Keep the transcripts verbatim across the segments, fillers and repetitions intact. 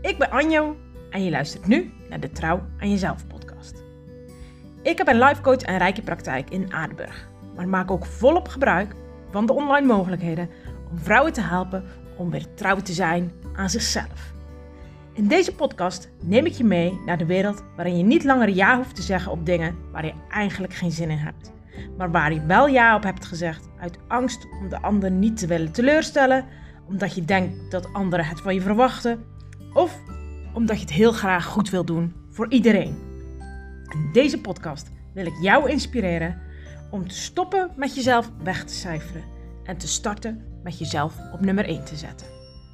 Ik ben Anjo en je luistert nu naar de Trouw aan Jezelf podcast. Ik heb een life coach en rijke praktijk in Aardenburg, maar maak ook volop gebruik van de online mogelijkheden om vrouwen te helpen om weer trouw te zijn aan zichzelf. In deze podcast neem ik je mee naar de wereld waarin je niet langer ja hoeft te zeggen op dingen waar je eigenlijk geen zin in hebt, maar waar je wel ja op hebt gezegd uit angst om de ander niet te willen teleurstellen, omdat je denkt dat anderen het van je verwachten, of omdat je het heel graag goed wil doen voor iedereen. In deze podcast wil ik jou inspireren om te stoppen met jezelf weg te cijferen en te starten met jezelf op nummer één te zetten.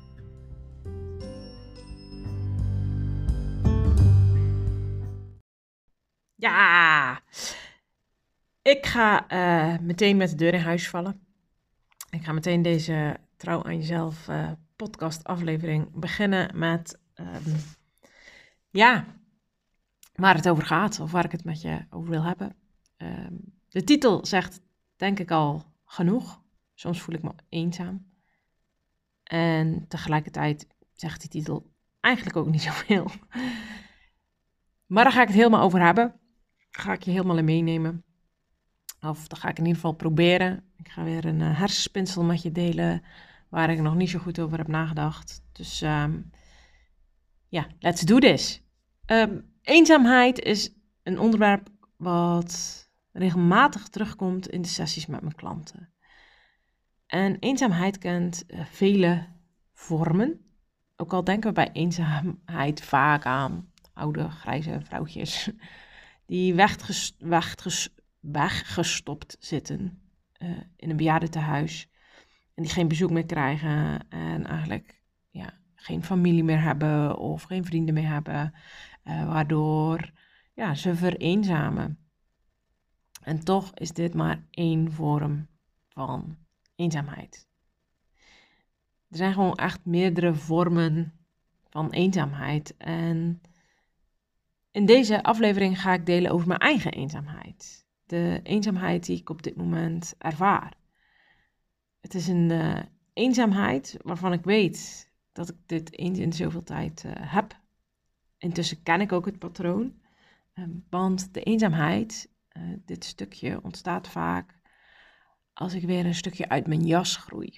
Ja, ik ga uh, meteen met de deur in huis vallen. Ik ga meteen deze Trouw aan Jezelf uh, podcast aflevering beginnen met um, ja, waar het over gaat of waar ik het met je over wil hebben. Um, de titel zegt denk ik al genoeg. Soms voel ik me eenzaam. En tegelijkertijd zegt die titel eigenlijk ook niet zoveel. Maar daar ga ik het helemaal over hebben. Ga ik je helemaal in meenemen. Of dat ga ik in ieder geval proberen. Ik ga weer een uh, hersenspinsel met je delen waar ik nog niet zo goed over heb nagedacht. Dus um, ja, let's do this. Um, eenzaamheid is een onderwerp wat regelmatig terugkomt in de sessies met mijn klanten. En eenzaamheid kent uh, vele vormen. Ook al denken we bij eenzaamheid vaak aan oude grijze vrouwtjes die wegges- wegges- weggestopt zitten uh, in een bejaardentehuis en die geen bezoek meer krijgen en eigenlijk ja, geen familie meer hebben of geen vrienden meer hebben, uh, waardoor ja, ze vereenzamen. En toch is dit maar één vorm van eenzaamheid. Er zijn gewoon echt meerdere vormen van eenzaamheid en in deze aflevering ga ik delen over mijn eigen eenzaamheid. De eenzaamheid die ik op dit moment ervaar. Het is een uh, eenzaamheid waarvan ik weet dat ik dit eens in zoveel tijd uh, heb. Intussen ken ik ook het patroon. Uh, want de eenzaamheid, uh, dit stukje, ontstaat vaak als ik weer een stukje uit mijn jas groei.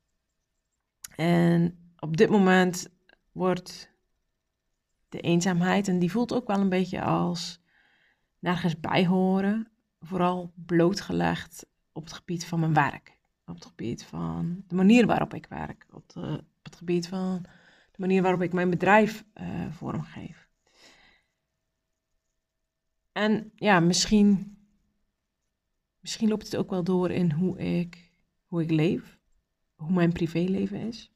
En op dit moment wordt de eenzaamheid, en die voelt ook wel een beetje als nergens bij horen, vooral blootgelegd op het gebied van mijn werk. Op het gebied van de manier waarop ik werk. Op, de, op het gebied van de manier waarop ik mijn bedrijf uh, vormgeef. En ja, misschien, misschien loopt het ook wel door in hoe ik, hoe ik leef. Hoe mijn privéleven is.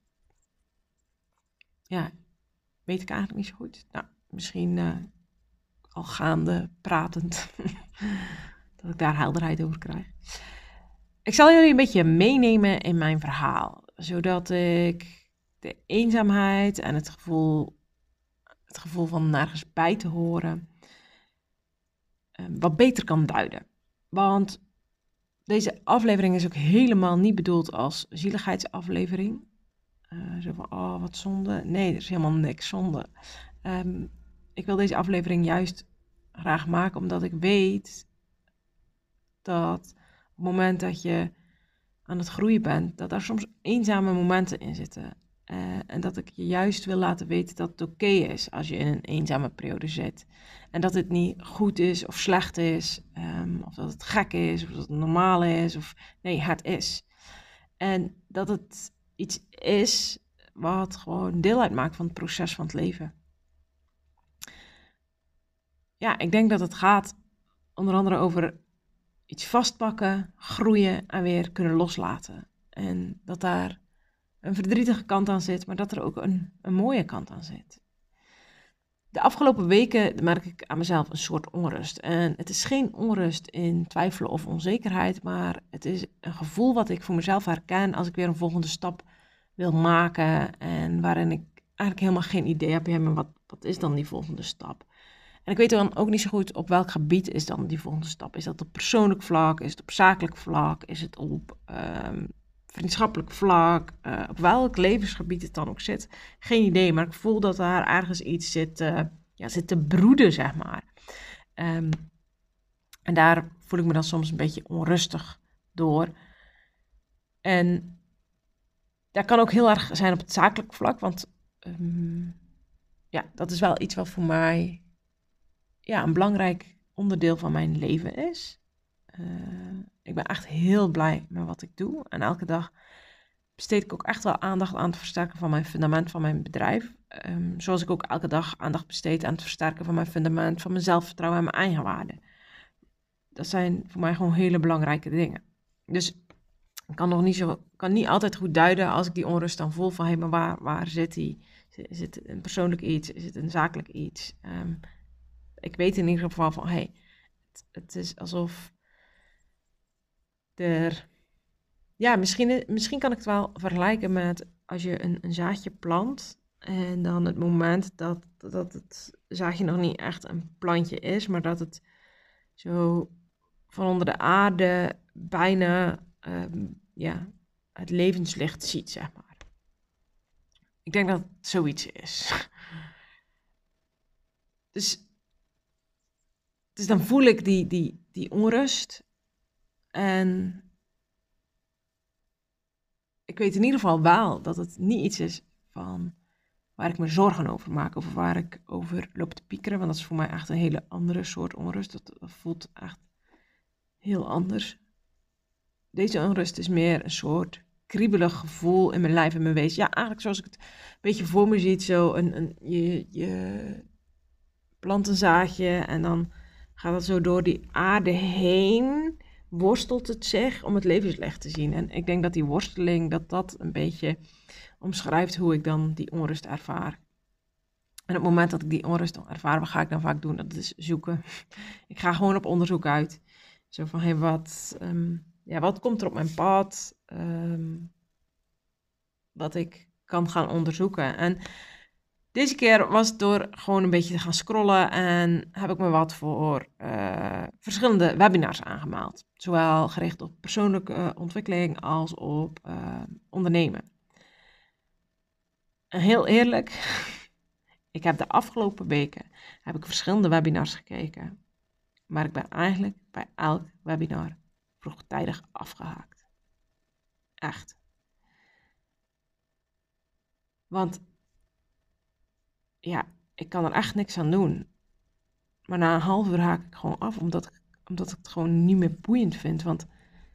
Ja, weet ik eigenlijk niet zo goed. Nou, misschien uh, al gaande, pratend, dat ik daar helderheid over krijg. Ik zal jullie een beetje meenemen in mijn verhaal, zodat ik de eenzaamheid en het gevoel, het gevoel van nergens bij te horen, uh, wat beter kan duiden. Want deze aflevering is ook helemaal niet bedoeld als zieligheidsaflevering. Uh, zo van, oh, wat zonde. Nee, er is helemaal niks zonde. Um, ik wil deze aflevering juist graag maken, omdat ik weet dat op het moment dat je aan het groeien bent, dat daar soms eenzame momenten in zitten. Uh, en dat ik je juist wil laten weten dat het oké okay is als je in een eenzame periode zit. En dat het niet goed is of slecht is, um, of dat het gek is, of dat het normaal is, of nee, het is. En dat het iets is wat gewoon deel uitmaakt van het proces van het leven. Ja, ik denk dat het gaat onder andere over iets vastpakken, groeien en weer kunnen loslaten. En dat daar een verdrietige kant aan zit, maar dat er ook een, een mooie kant aan zit. De afgelopen weken merk ik aan mezelf een soort onrust. En het is geen onrust in twijfelen of onzekerheid, maar het is een gevoel wat ik voor mezelf herken als ik weer een volgende stap wil maken en waarin ik eigenlijk helemaal geen idee heb, ja, maar wat, wat is dan die volgende stap? En ik weet dan ook niet zo goed op welk gebied is dan die volgende stap. Is dat op persoonlijk vlak? Is het op zakelijk vlak? Is het op um, vriendschappelijk vlak, uh, op welk levensgebied het dan ook zit. Geen idee, maar ik voel dat daar ergens iets zit, uh, ja, zit te broeden, zeg maar. Um, en daar voel ik me dan soms een beetje onrustig door. En dat kan ook heel erg zijn op het zakelijk vlak, want um, ja, dat is wel iets wat voor mij ja, een belangrijk onderdeel van mijn leven is. Uh, ik ben echt heel blij met wat ik doe. En elke dag besteed ik ook echt wel aandacht aan het versterken van mijn fundament van mijn bedrijf. Um, zoals ik ook elke dag aandacht besteed aan het versterken van mijn fundament, van mijn zelfvertrouwen en mijn eigenwaarde. Dat zijn voor mij gewoon hele belangrijke dingen. Dus ik kan nog niet zo, kan niet altijd goed duiden als ik die onrust dan voel van hé, hey, maar waar, waar zit die? Is het een persoonlijk iets? Is het een zakelijk iets? Um, ik weet in ieder geval van hé, hey, het, het is alsof er, ja, misschien, misschien kan ik het wel vergelijken met als je een, een zaadje plant en dan het moment dat, dat het zaadje nog niet echt een plantje is, maar dat het zo van onder de aarde bijna um, ja, het levenslicht ziet, zeg maar. Ik denk dat het zoiets is. Dus, dus dan voel ik die, die, die onrust. En ik weet in ieder geval wel dat het niet iets is van waar ik me zorgen over maak. Of waar ik over loop te piekeren. Want dat is voor mij echt een hele andere soort onrust. Dat, dat voelt echt heel anders. Deze onrust is meer een soort kriebelig gevoel in mijn lijf en mijn wezen. Ja, eigenlijk zoals ik het een beetje voor me zie. Zo een, een, je, je plant een zaadje en dan gaat het zo door die aarde heen. Worstelt het zich om het levenslicht te zien. En ik denk dat die worsteling, dat dat een beetje omschrijft hoe ik dan die onrust ervaar. En op het moment dat ik die onrust ervaar, wat ga ik dan vaak doen? Dat is zoeken. Ik ga gewoon op onderzoek uit. Zo van, hé, hey, wat, um, ja, wat komt er op mijn pad? Um, wat ik kan gaan onderzoeken. En deze keer was het door gewoon een beetje te gaan scrollen en heb ik me wat voor uh, verschillende webinars aangemeld. Zowel gericht op persoonlijke uh, ontwikkeling als op uh, ondernemen. En heel eerlijk, ik heb de afgelopen weken heb ik verschillende webinars gekeken. Maar ik ben eigenlijk bij elk webinar vroegtijdig afgehaakt. Echt. Want ja, ik kan er echt niks aan doen. Maar na een half uur haak ik gewoon af, omdat ik, omdat ik het gewoon niet meer boeiend vind. Want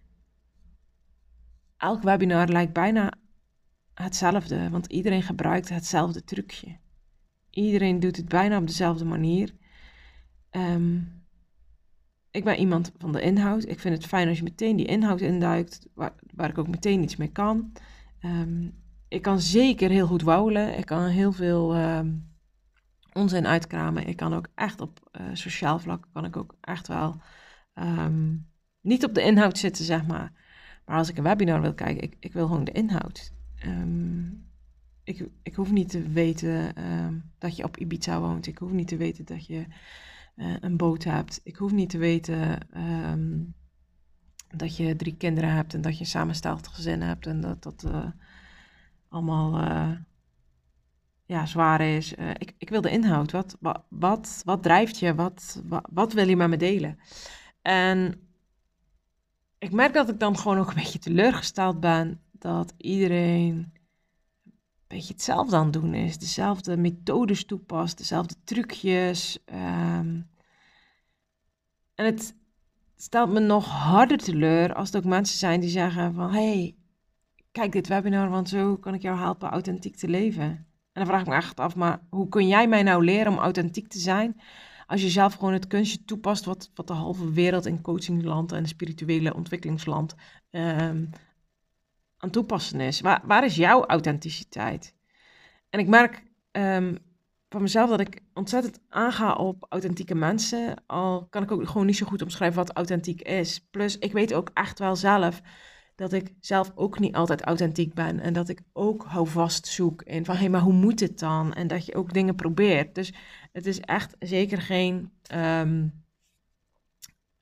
elk webinar lijkt bijna hetzelfde, want iedereen gebruikt hetzelfde trucje. Iedereen doet het bijna op dezelfde manier. Um, ik ben iemand van de inhoud. Ik vind het fijn als je meteen die inhoud induikt, waar, waar ik ook meteen iets mee kan. Um, ik kan zeker heel goed wauwelen. Ik kan heel veel um, onzin uitkramen. Ik kan ook echt op uh, sociaal vlak, kan ik ook echt wel um, niet op de inhoud zitten, zeg maar. Maar als ik een webinar wil kijken, ik, ik wil gewoon de inhoud. Um, ik, ik hoef niet te weten um, dat je op Ibiza woont. Ik hoef niet te weten dat je uh, een boot hebt. Ik hoef niet te weten um, dat je drie kinderen hebt en dat je een samengesteld gezin hebt en dat dat uh, allemaal uh, ja, zwaar is. Uh, ik, ik wil de inhoud. Wat, wat, wat, wat drijft je? Wat, wat, wat wil je met me delen? En ik merk dat ik dan gewoon ook een beetje teleurgesteld ben dat iedereen een beetje hetzelfde aan het doen is. Dezelfde methodes toepast, dezelfde trucjes. Um, en het stelt me nog harder teleur als er ook mensen zijn die zeggen van, hey, kijk dit webinar, want zo kan ik jou helpen authentiek te leven. En dan vraag ik me echt af, maar hoe kun jij mij nou leren om authentiek te zijn als je zelf gewoon het kunstje toepast wat, wat de halve wereld in coachingland en spirituele ontwikkelingsland um, aan toepassen is? Waar, waar is jouw authenticiteit? En ik merk um, van mezelf dat ik ontzettend aanga op authentieke mensen, al kan ik ook gewoon niet zo goed omschrijven wat authentiek is. Plus, ik weet ook echt wel zelf dat ik zelf ook niet altijd authentiek ben en dat ik ook houvast zoek in van, hé, hey, maar hoe moet het dan? En dat je ook dingen probeert. Dus het is echt zeker geen, um,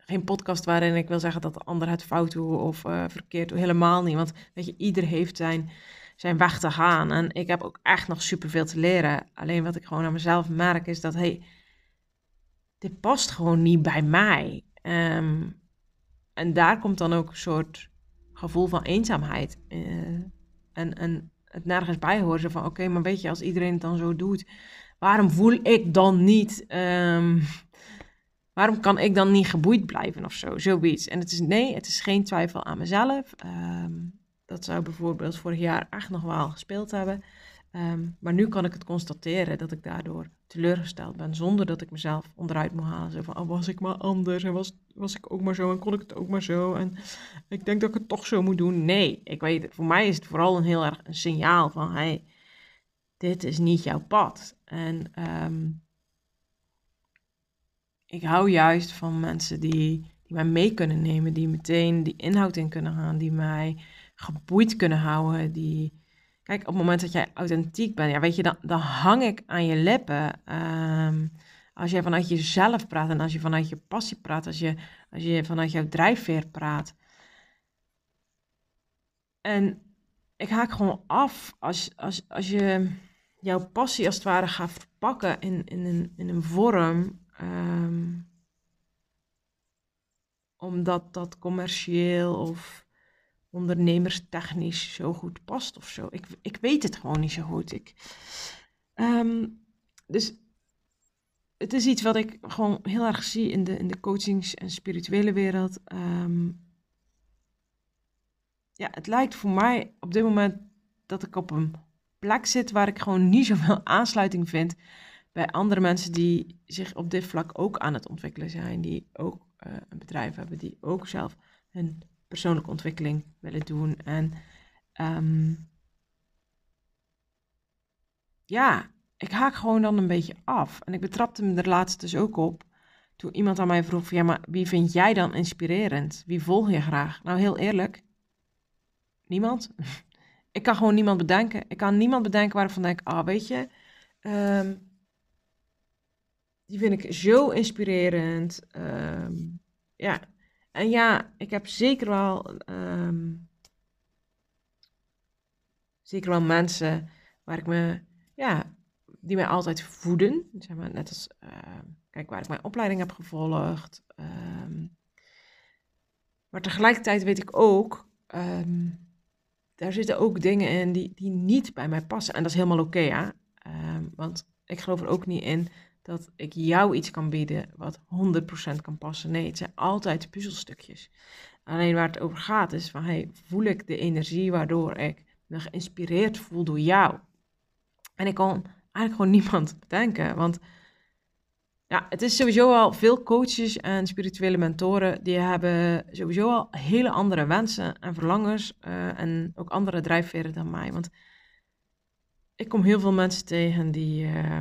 geen podcast waarin ik wil zeggen dat de ander het fout doet of uh, verkeerd doet. Helemaal niet. Want weet je, ieder heeft zijn, zijn weg te gaan. En ik heb ook echt nog superveel te leren. Alleen wat ik gewoon aan mezelf merk is dat, hey, dit past gewoon niet bij mij. Um, en daar komt dan ook een soort gevoel van eenzaamheid. Uh, en, en het nergens bij horen. Van oké, okay, maar weet je, als iedereen het dan zo doet, waarom voel ik dan niet... Um, Waarom kan ik dan niet geboeid blijven of zo? Zoiets. En het is nee, het is geen twijfel aan mezelf. Um, dat zou bijvoorbeeld vorig jaar echt nog wel gespeeld hebben. Um, maar nu kan ik het constateren dat ik daardoor teleurgesteld ben. Zonder dat ik mezelf onderuit moet halen. Zo van, oh, was ik maar anders en was, was ik ook maar zo en kon ik het ook maar zo. En ik denk dat ik het toch zo moet doen. Nee, ik weet het. Voor mij is het vooral een heel erg een signaal van, hey, dit is niet jouw pad. En... Um, Ik hou juist van mensen die, die mij mee kunnen nemen, die meteen die inhoud in kunnen gaan, die mij geboeid kunnen houden. Die... Kijk, op het moment dat jij authentiek bent, ja, weet je, dan, dan hang ik aan je lippen. Um, als jij vanuit jezelf praat en als je vanuit je passie praat, als je, als je vanuit jouw drijfveer praat. En ik haak gewoon af als, als, als je jouw passie als het ware gaat verpakken in, in, een, in een vorm... Um, omdat dat commercieel of ondernemerstechnisch zo goed past of zo. Ik, ik weet het gewoon niet zo goed. Ik, um, dus het is iets wat ik gewoon heel erg zie in de, in de coachings- en spirituele wereld. Um, ja, het lijkt voor mij op dit moment dat ik op een plek zit waar ik gewoon niet zoveel aansluiting vind bij andere mensen die zich op dit vlak ook aan het ontwikkelen zijn, die ook uh, een bedrijf hebben, die ook zelf hun persoonlijke ontwikkeling willen doen. En um, ja, ik haak gewoon dan een beetje af. En ik betrapte me er laatst dus ook op, toen iemand aan mij vroeg van, ja, maar wie vind jij dan inspirerend? Wie volg je graag? Nou, heel eerlijk, niemand. Ik kan gewoon niemand bedenken. Ik kan niemand bedenken waarvan ik denk, ah, oh, weet je... Um, Die vind ik zo inspirerend. Um, ja. En ja, ik heb zeker wel, um, zeker wel mensen waar ik me, ja, die mij altijd voeden. Zeg maar, net als, uh, kijk, waar ik mijn opleiding heb gevolgd. Um, maar tegelijkertijd weet ik ook, um, daar zitten ook dingen in die, die niet bij mij passen. En dat is helemaal oké, okay, hè. Um, want ik geloof er ook niet in dat ik jou iets kan bieden wat honderd procent kan passen. Nee, het zijn altijd puzzelstukjes. Alleen waar het over gaat is van, hey, voel ik de energie waardoor ik me geïnspireerd voel door jou? En ik kon eigenlijk gewoon niemand bedenken, want ja, het is sowieso al veel coaches en spirituele mentoren, die hebben sowieso al hele andere wensen en verlangens uh, en ook andere drijfveren dan mij. Want ik kom heel veel mensen tegen die... Uh,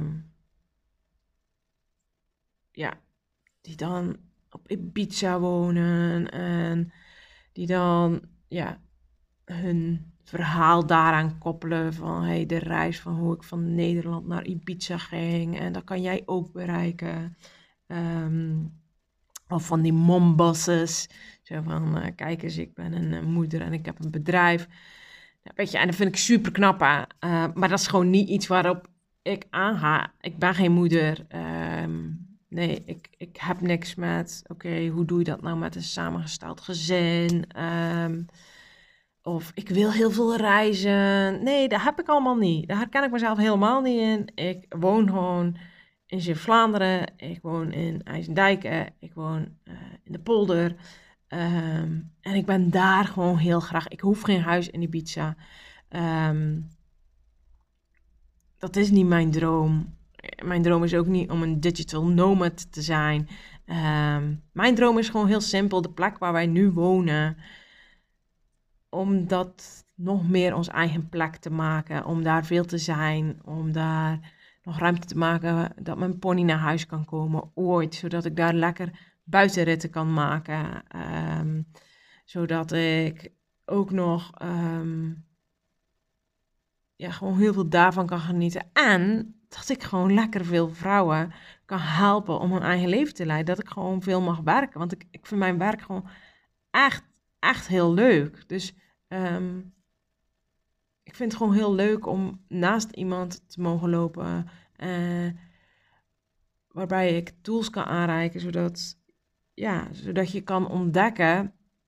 ja, die dan op Ibiza wonen en die dan, ja, hun verhaal daaraan koppelen van, hey, de reis van hoe ik van Nederland naar Ibiza ging en dat kan jij ook bereiken. Um, of van die mombosses, zo van, uh, kijk eens, ik ben een uh, moeder en ik heb een bedrijf. Ja, weet je, en dat vind ik super knap, uh, maar dat is gewoon niet iets waarop ik aanga. Ik ben geen moeder. Um, Nee, ik, ik heb niks met, oké, okay, hoe doe je dat nou met een samengesteld gezin? Um, of ik wil heel veel reizen. Nee, dat heb ik allemaal niet. Daar herken ik mezelf helemaal niet in. Ik woon gewoon in Zeeuws-Vlaanderen. Ik woon in IJsendijken. Ik woon uh, in de polder. Um, en ik ben daar gewoon heel graag. Ik hoef geen huis in Ibiza. Um, dat is niet mijn droom. Mijn droom is ook niet om een digital nomad te zijn. Um, mijn droom is gewoon heel simpel. De plek waar wij nu wonen. Om dat nog meer ons eigen plek te maken. Om daar veel te zijn. Om daar nog ruimte te maken. Dat mijn pony naar huis kan komen ooit. Zodat ik daar lekker buitenritten kan maken. Um, zodat ik ook nog... Um, ja, gewoon heel veel daarvan kan genieten. En dat ik gewoon lekker veel vrouwen kan helpen om hun eigen leven te leiden. Dat ik gewoon veel mag werken. Want ik, ik vind mijn werk gewoon echt, echt heel leuk. Dus um, ik vind het gewoon heel leuk om naast iemand te mogen lopen. Uh, waarbij ik tools kan aanreiken, zodat, ja, zodat je kan ontdekken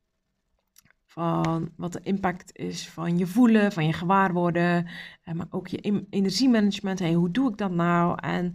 van wat de impact is van je voelen, van je gewaarworden, uh, maar ook je energiemanagement. Hey, hoe doe ik dat nou? En,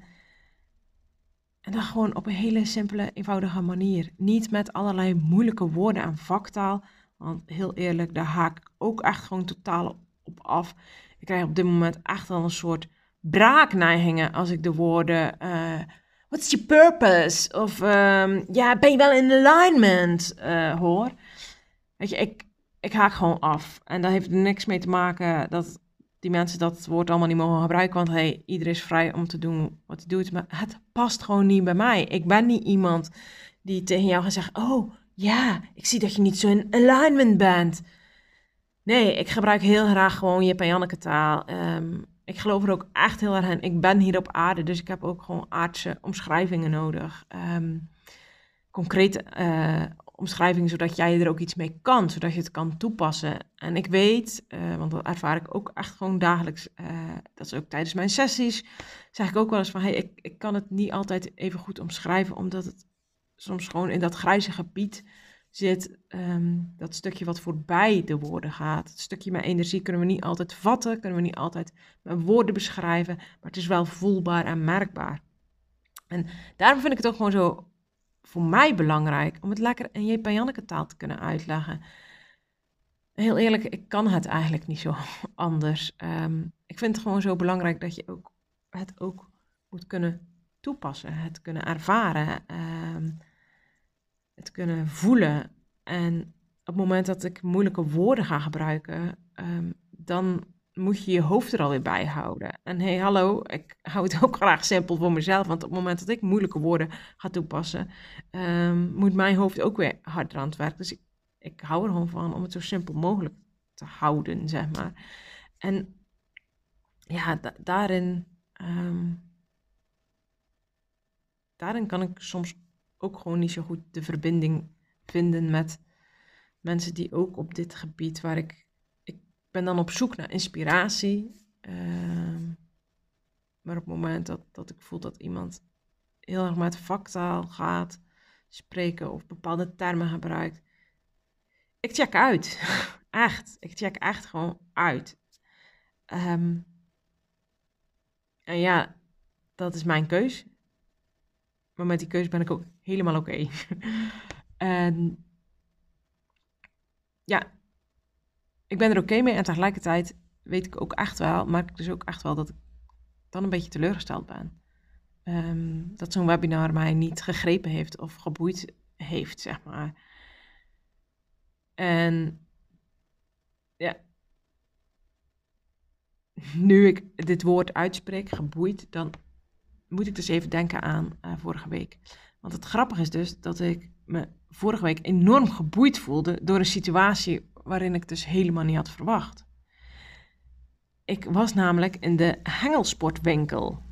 en dan gewoon op een hele simpele, eenvoudige manier. Niet met allerlei moeilijke woorden en vaktaal. Want heel eerlijk, daar haak ik ook echt gewoon totaal op af. Ik krijg op dit moment echt wel een soort braakneigingen als ik de woorden uh, what's your purpose? Of um, ja, ben je wel in alignment uh, hoor. Weet je, ik, ik haak gewoon af. En daar heeft er niks mee te maken dat die mensen dat woord allemaal niet mogen gebruiken. Want hey, iedereen is vrij om te doen wat hij doet. Maar het past gewoon niet bij mij. Ik ben niet iemand die tegen jou gaat zeggen, oh ja, ik zie dat je niet zo in alignment bent. Nee, ik gebruik heel graag gewoon Jip en Janneke taal. Um, ik geloof er ook echt heel erg in. Ik ben hier op aarde, dus ik heb ook gewoon aardse omschrijvingen nodig. Um, concrete uh, omschrijvingen, zodat jij er ook iets mee kan, zodat je het kan toepassen. En ik weet, uh, want dat ervaar ik ook echt gewoon dagelijks, uh, dat is ook tijdens mijn sessies, zeg ik ook wel eens van, hey, ik, ik kan het niet altijd even goed omschrijven, omdat het soms gewoon in dat grijze gebied zit, um, dat stukje wat voorbij de woorden gaat. Het stukje met energie kunnen we niet altijd vatten, kunnen we niet altijd met woorden beschrijven, maar het is wel voelbaar en merkbaar. En daarom vind ik het ook gewoon zo voor mij belangrijk om het lekker in Jip en Janneke taal te kunnen uitleggen. Heel eerlijk, ik kan het eigenlijk niet zo anders. Um, ik vind het gewoon zo belangrijk dat je ook, het ook moet kunnen toepassen, het kunnen ervaren, um, het kunnen voelen. En op het moment dat ik moeilijke woorden ga gebruiken, um, dan moet je je hoofd er alweer bij houden. En hey, hallo, ik hou het ook graag simpel voor mezelf, want op het moment dat ik moeilijke woorden ga toepassen, um, moet mijn hoofd ook weer harder aan het werk. Dus ik, ik hou er gewoon van om het zo simpel mogelijk te houden, zeg maar. En ja, da- daarin, um, daarin kan ik soms ook gewoon niet zo goed de verbinding vinden met mensen die ook op dit gebied, waar ik, ik ben dan op zoek naar inspiratie. Um, maar op het moment dat, dat ik voel dat iemand heel erg met vaktaal gaat spreken of bepaalde termen gebruikt, ik check uit. Echt, ik check echt gewoon uit. Um, en ja, dat is mijn keus. Maar met die keus ben ik ook helemaal oké. Okay. En ja, ik ben er oké okay mee en tegelijkertijd weet ik ook echt wel, merk ik dus ook echt wel dat ik dan een beetje teleurgesteld ben. Um, dat zo'n webinar mij niet gegrepen heeft of geboeid heeft, zeg maar. En ja, nu ik dit woord uitspreek, geboeid, dan moet ik dus even denken aan uh, vorige week. Want het grappige is dus dat ik me vorige week enorm geboeid voelde door een situatie waarin ik dus helemaal niet had verwacht. Ik was namelijk in de hengelsportwinkel.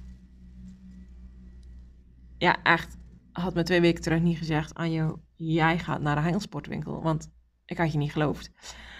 Ja, echt. Had me twee weken terug niet gezegd, Anjo, jij gaat naar de hengelsportwinkel. Want ik had je niet geloofd.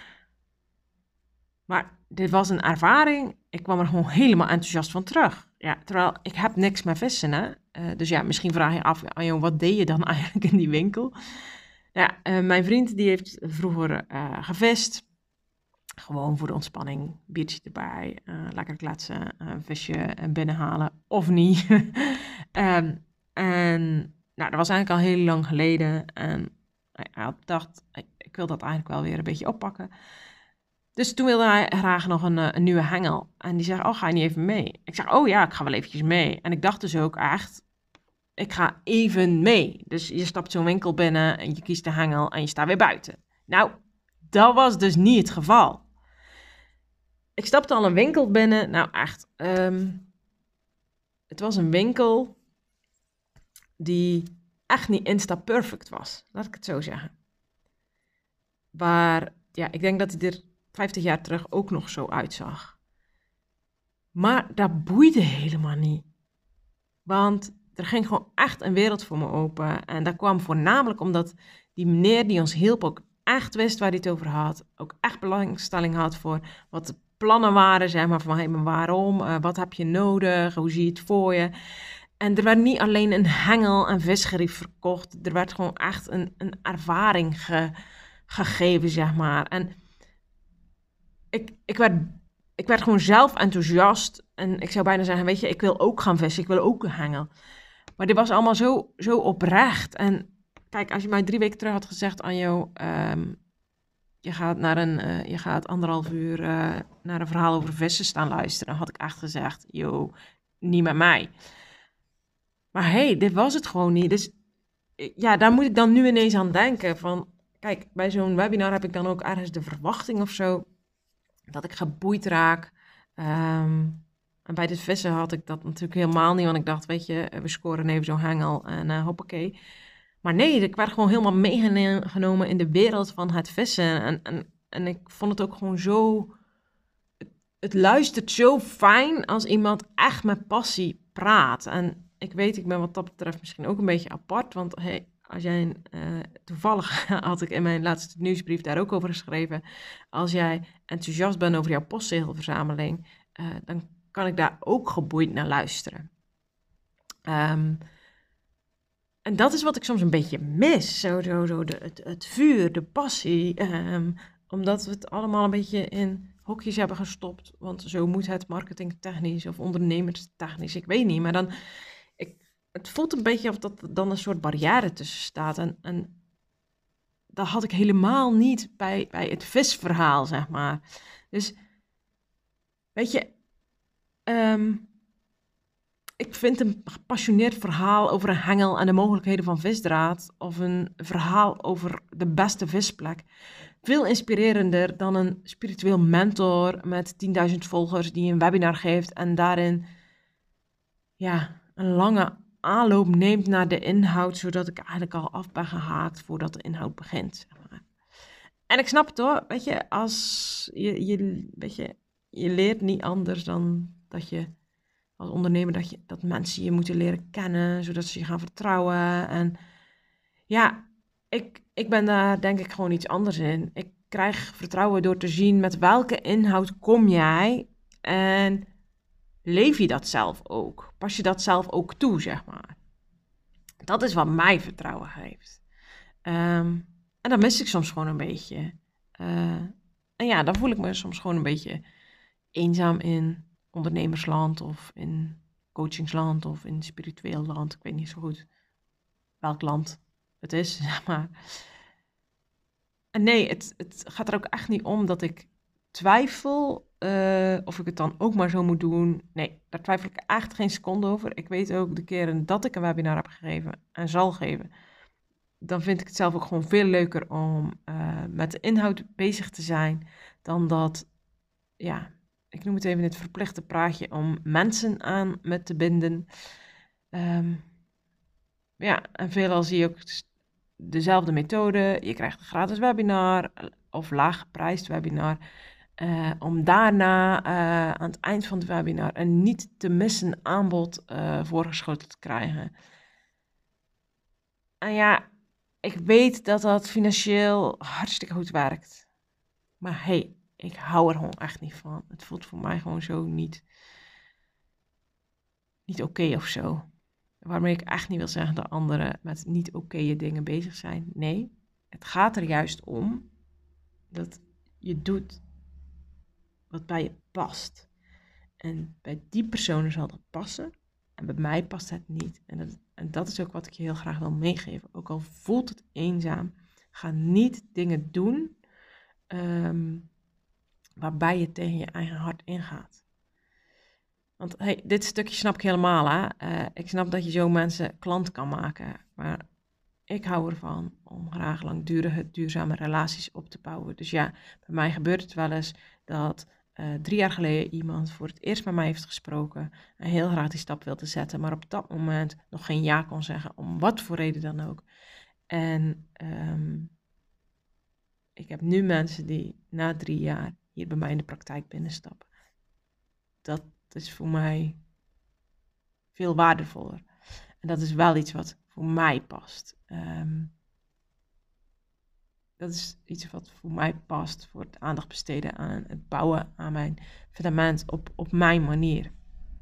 Maar dit was een ervaring. Ik kwam er gewoon helemaal enthousiast van terug. Ja, terwijl ik heb niks met vissen, hè. Uh, dus ja, misschien vraag je af, Anjo, wat deed je dan eigenlijk in die winkel? Ja, uh, mijn vriend die heeft vroeger uh, gevist. Gewoon voor de ontspanning, biertje erbij, uh, lekker kletsen, uh, een visje binnenhalen of niet. um, en nou, dat was eigenlijk al heel lang geleden. En hij had bedacht, ik wil dat eigenlijk wel weer een beetje oppakken. Dus toen wilde hij graag nog een, een nieuwe hengel. En die zei, oh, ga je niet even mee? Ik zeg, oh ja, ik ga wel eventjes mee. En ik dacht dus ook echt, ik ga even mee. Dus je stapt zo'n winkel binnen en je kiest de hengel en je staat weer buiten. Nou, dat was dus niet het geval. Ik stapte al een winkel binnen. Nou echt, um, het was een winkel die echt niet insta-perfect was. Laat ik het zo zeggen. Maar ja, ik denk dat hij er vijftig jaar terug ook nog zo uitzag. Maar dat boeide helemaal niet. Want er ging gewoon echt een wereld voor me open. En dat kwam voornamelijk omdat die meneer die ons hielp ook echt wist waar hij het over had. Ook echt belangstelling had voor wat de plannen waren, zeg maar, van hey, maar waarom, uh, wat heb je nodig, hoe zie je het voor je. En er werd niet alleen een hengel en visgerief verkocht, er werd gewoon echt een, een ervaring ge, gegeven, zeg maar. En ik, ik, werd, ik werd gewoon zelf enthousiast en ik zou bijna zeggen, weet je, ik wil ook gaan vissen, ik wil ook een hengel. Maar dit was allemaal zo, zo oprecht. En kijk, als je mij drie weken terug had gezegd, Anjo, um, je gaat naar een, uh, je gaat anderhalf uur uh, naar een verhaal over vissen staan luisteren, dan had ik echt gezegd, yo, niet met mij. Maar hé, hey, dit was het gewoon niet. Dus ja, daar moet ik dan nu ineens aan denken. Van, kijk, bij zo'n webinar heb ik dan ook ergens de verwachting of zo dat ik geboeid raak. Um, en bij dit vissen had ik dat natuurlijk helemaal niet, want ik dacht, weet je, we scoren even zo'n hengel en uh, hoppakee. Maar nee, ik werd gewoon helemaal meegenomen in de wereld van het vissen. En, en, en ik vond het ook gewoon zo... Het, het luistert zo fijn als iemand echt met passie praat. En ik weet, ik ben wat dat betreft misschien ook een beetje apart, want hey, als jij, uh, toevallig had ik in mijn laatste nieuwsbrief daar ook over geschreven, als jij enthousiast bent over jouw postzegelverzameling, uh, dan kan ik daar ook geboeid naar luisteren. Um, en dat is wat ik soms een beetje mis, zo, zo, zo de, het, het vuur, de passie, um, omdat we het allemaal een beetje in hokjes hebben gestopt, want zo moet het marketingtechnisch of ondernemerstechnisch, ik weet niet, maar dan, ik, het voelt een beetje of dat er dan een soort barrière tussen staat en, en dat had ik helemaal niet bij, bij het visverhaal, zeg maar. Dus, weet je, um, ik vind een gepassioneerd verhaal over een hengel en de mogelijkheden van visdraad, of een verhaal over de beste visplek, veel inspirerender dan een spiritueel mentor met tienduizend volgers die een webinar geeft en daarin ja, een lange aanloop neemt naar de inhoud, zodat ik eigenlijk al af ben gehaakt voordat de inhoud begint. Zeg maar. En ik snap het hoor, weet je, als je, je, weet je, je leert niet anders dan dat je als ondernemer, dat, je, dat mensen je moeten leren kennen, zodat ze je gaan vertrouwen. En ja, ik, ik ben daar denk ik gewoon iets anders in. Ik krijg vertrouwen door te zien met welke inhoud kom jij en leef je dat zelf ook? Pas je dat zelf ook toe, zeg maar. Dat is wat mij vertrouwen geeft. Um, en dat mis ik soms gewoon een beetje. Uh, en ja, dan voel ik me soms gewoon een beetje eenzaam in ondernemersland of in coachingsland of in spiritueel land. Ik weet niet zo goed welk land het is, zeg maar. En nee, het, het gaat er ook echt niet om dat ik twijfel uh, of ik het dan ook maar zo moet doen. Nee, daar twijfel ik echt geen seconde over. Ik weet ook de keren dat ik een webinar heb gegeven en zal geven, dan vind ik het zelf ook gewoon veel leuker om uh, met de inhoud bezig te zijn dan dat, ja, ik noem het even het verplichte praatje om mensen aan me te binden. Um, ja, en veelal zie je ook dezelfde methode. Je krijgt een gratis webinar of laag geprijsd webinar. Uh, om daarna uh, aan het eind van het webinar een niet te missen aanbod uh, voorgeschoteld te krijgen. En ja, ik weet dat dat financieel hartstikke goed werkt. Maar hey, ik hou er gewoon echt niet van. Het voelt voor mij gewoon zo niet, niet oké okay of zo. Waarmee ik echt niet wil zeggen dat anderen met niet oké okay dingen bezig zijn. Nee, het gaat er juist om dat je doet wat bij je past. En bij die personen zal dat passen. En bij mij past het niet. En dat, en dat is ook wat ik je heel graag wil meegeven. Ook al voelt het eenzaam, ga niet dingen doen um, waarbij je tegen je eigen hart ingaat. Want hey, dit stukje snap ik helemaal. Hè? Uh, ik snap dat je zo mensen klant kan maken. Maar ik hou ervan om graag langdurige, duurzame relaties op te bouwen. Dus ja, bij mij gebeurt het wel eens dat uh, drie jaar geleden iemand voor het eerst met mij heeft gesproken en heel graag die stap wilde zetten, maar op dat moment nog geen ja kon zeggen, om wat voor reden dan ook. En um, ik heb nu mensen die na drie jaar hier bij mij in de praktijk binnenstappen. Dat, is voor mij veel waardevoller. En dat is wel iets wat voor mij past. Um, dat is iets wat voor mij past, voor het aandacht besteden aan het bouwen aan mijn fundament op, op mijn manier.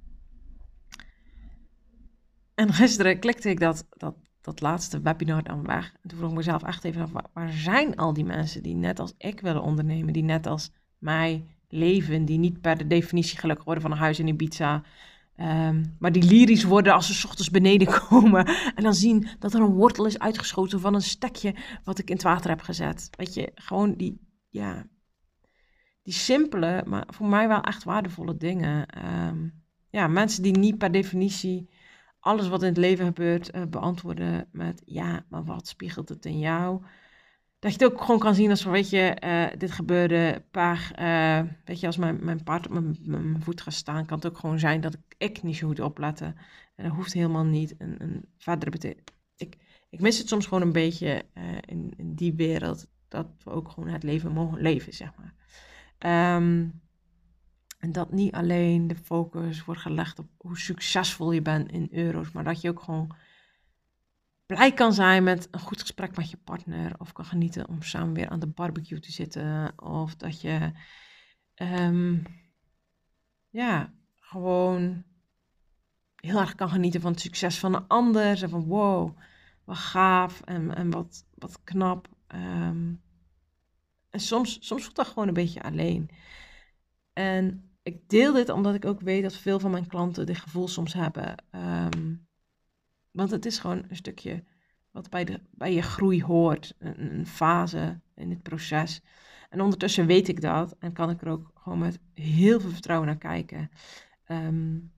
En gisteren klikte ik dat, dat, dat laatste webinar dan weg. En toen vroeg ik mezelf echt even af, waar, waar zijn al die mensen die net als ik willen ondernemen, die net als mij leven, die niet per definitie gelukkig worden van een huis in Ibiza, um, maar die lyrisch worden als ze 's ochtends beneden komen en dan zien dat er een wortel is uitgeschoten van een stekje wat ik in het water heb gezet. Weet je, gewoon die, ja, die simpele, maar voor mij wel echt waardevolle dingen. Um, ja, mensen die niet per definitie alles wat in het leven gebeurt uh, beantwoorden met ja, maar wat spiegelt het in jou? Dat je het ook gewoon kan zien als van, weet je, uh, dit gebeurde per, uh, weet je, als mijn, mijn paard op mijn, mijn voet gaat staan, kan het ook gewoon zijn dat ik, ik niet zo goed opletten. En dat hoeft helemaal niet. Een, een verdere betekenis. Ik, ik mis het soms gewoon een beetje uh, in, in die wereld, dat we ook gewoon het leven mogen leven, zeg maar. Um, En dat niet alleen de focus wordt gelegd op hoe succesvol je bent in euro's, maar dat je ook gewoon blij kan zijn met een goed gesprek met je partner. Of kan genieten om samen weer aan de barbecue te zitten. Of dat je um, ja, gewoon heel erg kan genieten van het succes van een ander. En van wow, wat gaaf en, en wat, wat knap. Um, en soms, soms voelt dat gewoon een beetje alleen. En ik deel dit omdat ik ook weet dat veel van mijn klanten dit gevoel soms hebben. Um, want het is gewoon een stukje wat bij, de, bij je groei hoort. Een, een fase in het proces. En ondertussen weet ik dat. En kan ik er ook gewoon met heel veel vertrouwen naar kijken. Um,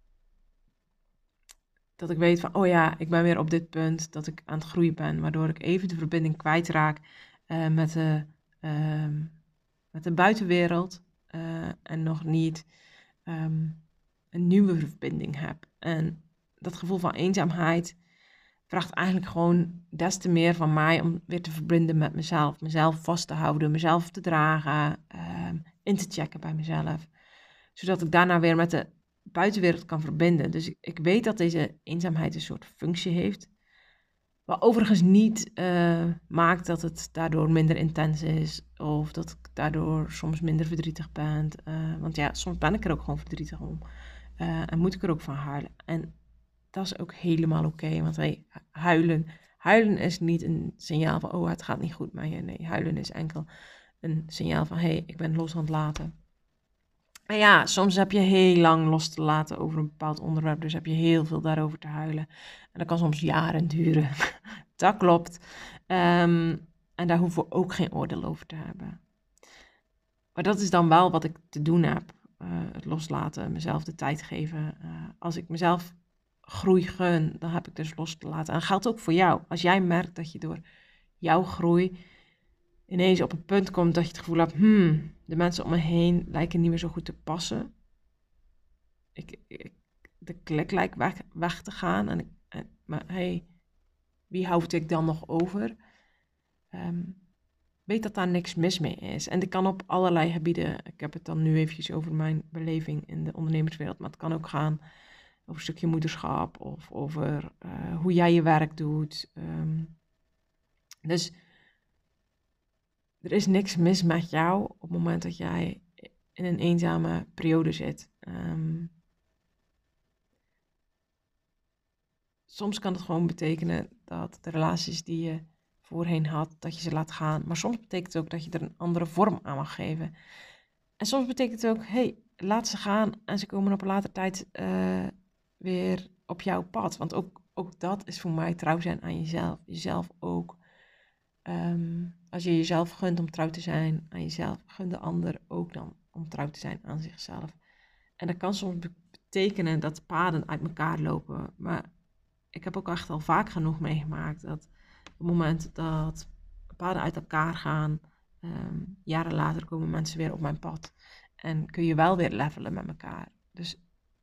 dat ik weet van, oh ja, ik ben weer op dit punt dat ik aan het groeien ben. Waardoor ik even de verbinding kwijtraak uh, met, de, uh, met de buitenwereld. Uh, en nog niet um, een nieuwe verbinding heb. En dat gevoel van eenzaamheid vraagt eigenlijk gewoon des te meer van mij om weer te verbinden met mezelf. Mezelf vast te houden, mezelf te dragen, um, in te checken bij mezelf. Zodat ik daarna weer met de buitenwereld kan verbinden. Dus ik, ik weet dat deze eenzaamheid een soort functie heeft. Wat overigens niet uh, maakt dat het daardoor minder intens is. Of dat ik daardoor soms minder verdrietig ben. Uh, want ja, soms ben ik er ook gewoon verdrietig om. Uh, en moet ik er ook van huilen. En dat is ook helemaal oké. Okay, want wij huilen. Huilen is niet een signaal van, oh, het gaat niet goed met je. Nee, huilen is enkel een signaal van, hé, hey, ik ben los aan het laten. En ja, soms heb je heel lang los te laten over een bepaald onderwerp. Dus heb je heel veel daarover te huilen. En dat kan soms jaren duren. Dat klopt. Um, en daar hoeven we ook geen oordeel over te hebben. Maar dat is dan wel wat ik te doen heb. Uh, het loslaten, mezelf de tijd geven. Uh, als ik mezelf groei gun, dan heb ik dus los te laten. En dat geldt ook voor jou. Als jij merkt dat je door jouw groei ineens op een punt komt dat je het gevoel hebt, hmm, de mensen om me heen lijken niet meer zo goed te passen. Ik, ik, de klik lijkt weg, weg te gaan. En, ik, en, maar hey, wie houd ik dan nog over? Um, weet dat daar niks mis mee is. En dat kan op allerlei gebieden. Ik heb het dan nu eventjes over mijn beleving in de ondernemerswereld. Maar het kan ook gaan over een stukje moederschap. Of over uh, hoe jij je werk doet. Um, dus er is niks mis met jou op het moment dat jij in een eenzame periode zit. Um, soms kan het gewoon betekenen dat de relaties die je voorheen had, dat je ze laat gaan. Maar soms betekent het ook dat je er een andere vorm aan mag geven. En soms betekent het ook, hey, laat ze gaan en ze komen op een later tijd uh, weer op jouw pad. Want ook, ook dat is voor mij trouw zijn aan jezelf. Jezelf ook. Um, als je jezelf gunt om trouw te zijn aan jezelf, gun de ander ook dan om trouw te zijn aan zichzelf. En dat kan soms betekenen dat paden uit elkaar lopen. Maar ik heb ook echt al vaak genoeg meegemaakt dat op het moment dat paden uit elkaar gaan, um, jaren later komen mensen weer op mijn pad. En kun je wel weer levelen met elkaar. Dus,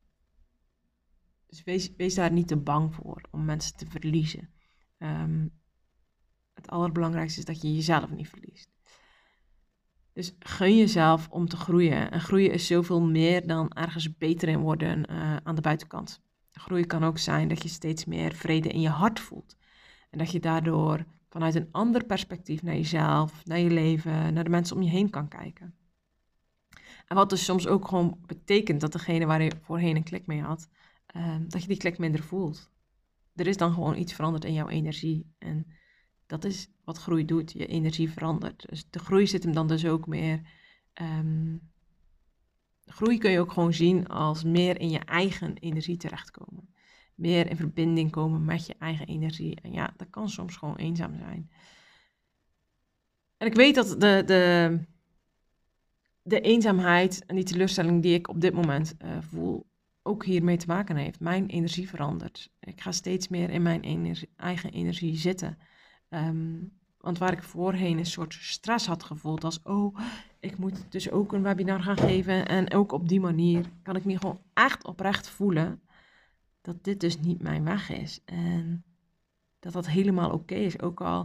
dus wees, wees daar niet te bang voor om mensen te verliezen. Um, Het allerbelangrijkste is dat je jezelf niet verliest. Dus gun jezelf om te groeien. En groeien is zoveel meer dan ergens beter in worden uh, aan de buitenkant. Groeien kan ook zijn dat je steeds meer vrede in je hart voelt. En dat je daardoor vanuit een ander perspectief naar jezelf, naar je leven, naar de mensen om je heen kan kijken. En wat dus soms ook gewoon betekent dat degene waar je voorheen een klik mee had, uh, dat je die klik minder voelt. Er is dan gewoon iets veranderd in jouw energie. En dat is wat groei doet. Je energie verandert. Dus de groei zit hem dan dus ook meer. Um, groei kun je ook gewoon zien als meer in je eigen energie terechtkomen. Meer in verbinding komen met je eigen energie. En ja, dat kan soms gewoon eenzaam zijn. En ik weet dat de, de, de eenzaamheid en die teleurstelling die ik op dit moment uh, voel, ook hiermee te maken heeft. Mijn energie verandert. Ik ga steeds meer in mijn energie, eigen energie zitten. Um, want waar ik voorheen een soort stress had gevoeld als, oh, ik moet dus ook een webinar gaan geven. En ook op die manier kan ik me gewoon echt oprecht voelen dat dit dus niet mijn weg is. En dat dat helemaal oké okay is. Ook al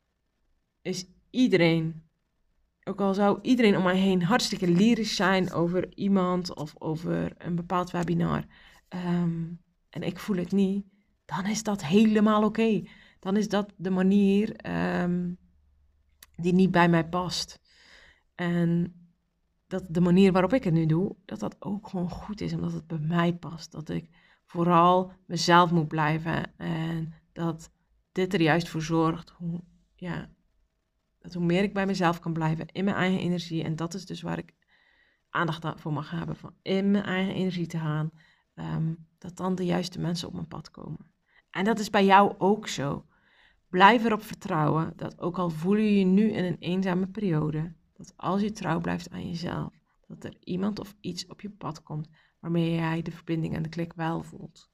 is iedereen, ook al zou iedereen om mij heen hartstikke lyrisch zijn over iemand of over een bepaald webinar. Um, en ik voel het niet, dan is dat helemaal oké. Okay. Dan is dat de manier um, die niet bij mij past. En dat de manier waarop ik het nu doe, dat dat ook gewoon goed is, omdat het bij mij past. Dat ik vooral mezelf moet blijven en dat dit er juist voor zorgt, hoe, ja, dat hoe meer ik bij mezelf kan blijven, in mijn eigen energie. En dat is dus waar ik aandacht voor mag hebben, van in mijn eigen energie te gaan, um, dat dan de juiste mensen op mijn pad komen. En dat is bij jou ook zo. Blijf erop vertrouwen dat ook al voel je je nu in een eenzame periode, dat als je trouw blijft aan jezelf, dat er iemand of iets op je pad komt waarmee jij de verbinding en de klik wel voelt.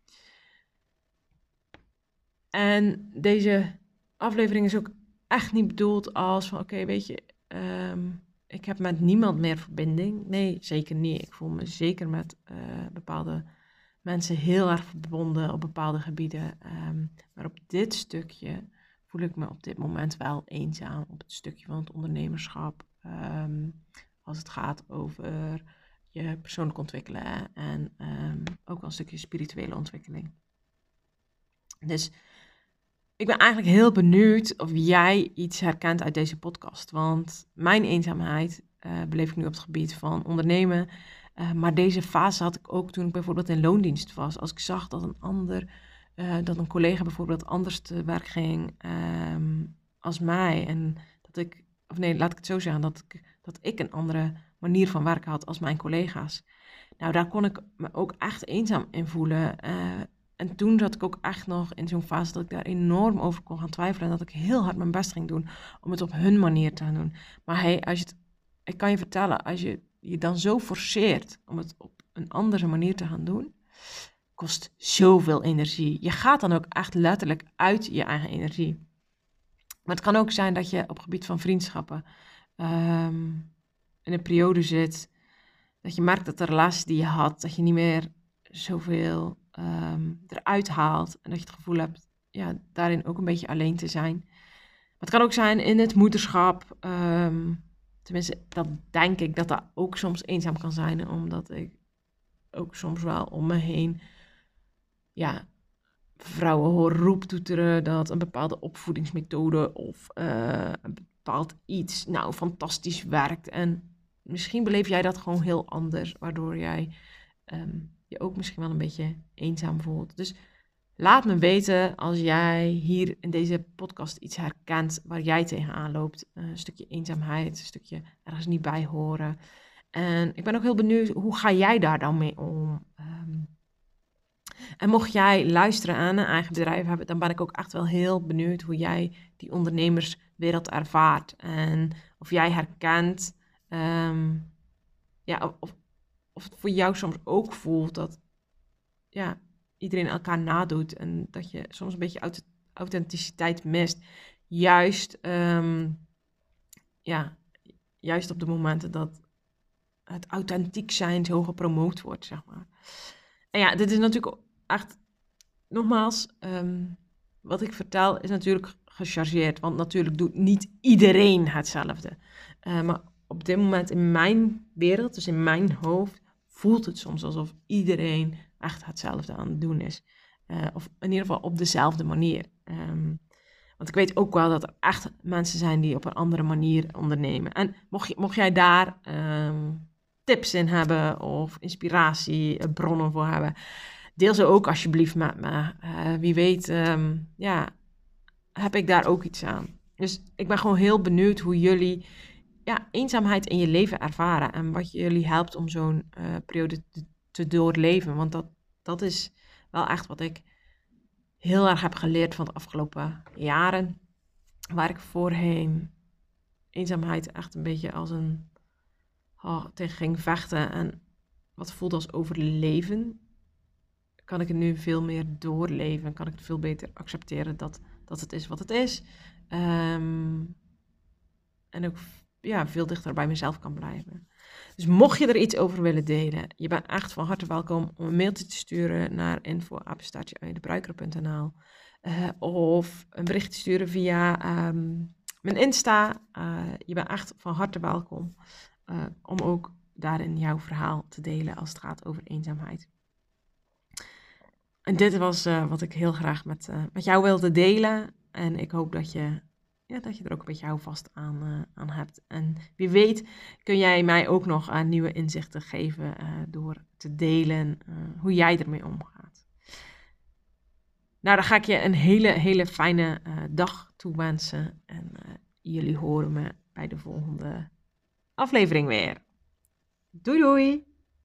En deze aflevering is ook echt niet bedoeld als van oké, okay, weet je, um, ik heb met niemand meer verbinding. Nee, zeker niet. Ik voel me zeker met uh, bepaalde mensen heel erg verbonden op bepaalde gebieden. Um, maar op dit stukje voel ik me op dit moment wel eenzaam. Op het stukje van het ondernemerschap. Um, als het gaat over je persoonlijk ontwikkelen. En um, ook wel een stukje spirituele ontwikkeling. Dus ik ben eigenlijk heel benieuwd of jij iets herkent uit deze podcast. Want mijn eenzaamheid uh, beleef ik nu op het gebied van ondernemen. Uh, maar deze fase had ik ook toen ik bijvoorbeeld in loondienst was. Als ik zag dat een ander, uh, dat een collega bijvoorbeeld anders te werk ging um, als mij. En dat ik, of nee, laat ik het zo zeggen, dat ik, dat ik een andere manier van werken had als mijn collega's. Nou, daar kon ik me ook echt eenzaam in voelen. Uh, en toen zat ik ook echt nog in zo'n fase dat ik daar enorm over kon gaan twijfelen. En dat ik heel hard mijn best ging doen om het op hun manier te gaan doen. Maar hey, als je het, ik kan je vertellen, als je je dan zo forceert om het op een andere manier te gaan doen, kost zoveel energie. Je gaat dan ook echt letterlijk uit je eigen energie. Maar het kan ook zijn dat je op het gebied van vriendschappen um, in een periode zit, dat je merkt dat de relaties die je had, dat je niet meer zoveel um, eruit haalt. En dat je het gevoel hebt, ja, daarin ook een beetje alleen te zijn. Maar het kan ook zijn in het moederschap. Um, tenminste, dat denk ik dat dat ook soms eenzaam kan zijn. Omdat ik ook soms wel om me heen, ja, vrouwen hoor roeptoeteren dat een bepaalde opvoedingsmethode of uh, een bepaald iets nou fantastisch werkt. En misschien beleef jij dat gewoon heel anders, waardoor jij um, je ook misschien wel een beetje eenzaam voelt. Dus laat me weten als jij hier in deze podcast iets herkent waar jij tegenaan loopt. Uh, een stukje eenzaamheid, een stukje ergens niet bij horen. En ik ben ook heel benieuwd, hoe ga jij daar dan mee om? Um, en mocht jij luisteren aan een eigen bedrijf hebben, dan ben ik ook echt wel heel benieuwd hoe jij die ondernemerswereld ervaart. En of jij herkent, um, ja, of, of het voor jou soms ook voelt dat ja, iedereen elkaar nadoet. En dat je soms een beetje aut- authenticiteit mist. Juist, um, ja, juist op de momenten dat het authentiek zijn zo gepromoot wordt, zeg maar. En ja, dit is natuurlijk echt, nogmaals, um, wat ik vertel is natuurlijk gechargeerd. Want natuurlijk doet niet iedereen hetzelfde. Uh, maar op dit moment in mijn wereld, dus in mijn hoofd, voelt het soms alsof iedereen echt hetzelfde aan het doen is. Uh, of in ieder geval op dezelfde manier. Um, want ik weet ook wel dat er echt mensen zijn die op een andere manier ondernemen. En mocht, je, mocht jij daar um, tips in hebben of inspiratiebronnen voor hebben, deel ze ook alsjeblieft met me. Uh, wie weet, um, ja, heb ik daar ook iets aan. Dus ik ben gewoon heel benieuwd hoe jullie ja, eenzaamheid in je leven ervaren. En wat jullie helpt om zo'n uh, periode te, te doorleven. Want dat, dat is wel echt wat ik heel erg heb geleerd van de afgelopen jaren. Waar ik voorheen eenzaamheid echt een beetje als een oh, tegen ging vechten. En wat voelde als overleven. Kan ik het nu veel meer doorleven. Kan ik het veel beter accepteren dat, dat het is wat het is. Um, en ook ja, veel dichter bij mezelf kan blijven. Dus mocht je er iets over willen delen, je bent echt van harte welkom om een mailtje te sturen naar info apenstaartje anujdebruikere punt n l uh, of een bericht te sturen via um, mijn Insta. Uh, je bent echt van harte welkom uh, om ook daarin jouw verhaal te delen als het gaat over eenzaamheid. En dit was uh, wat ik heel graag met, uh, met jou wilde delen. En ik hoop dat je, ja, dat je er ook een beetje houvast aan, uh, aan hebt. En wie weet kun jij mij ook nog uh, nieuwe inzichten geven uh, door te delen uh, hoe jij ermee omgaat. Nou, dan ga ik je een hele, hele fijne uh, dag toewensen. En uh, jullie horen me bij de volgende aflevering weer. Doei doei!